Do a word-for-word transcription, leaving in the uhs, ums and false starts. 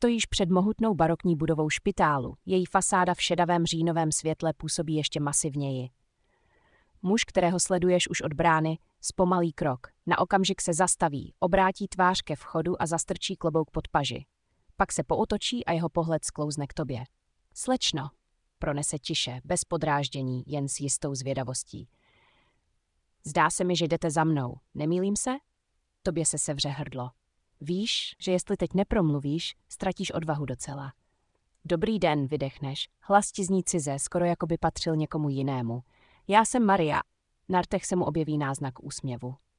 Stojíš před mohutnou barokní budovou špitálu, její fasáda v šedavém říjnovém světle působí ještě masivněji. Muž, kterého sleduješ už od brány, zpomalí krok, na okamžik se zastaví, obrátí tvář ke vchodu a zastrčí klobouk pod paži. Pak se pootočí a jeho pohled sklouzne k tobě. Slečno, pronese tiše, bez podráždění, jen s jistou zvědavostí. Zdá se mi, že jdete za mnou, nemýlím se? Tobě se sevře hrdlo. Víš, že jestli teď nepromluvíš, ztratíš odvahu docela. Dobrý den, vydechneš. Hlas ti zní cize, skoro jako by patřil někomu jinému. Já jsem Maria. Na rtech se mu objeví náznak úsměvu.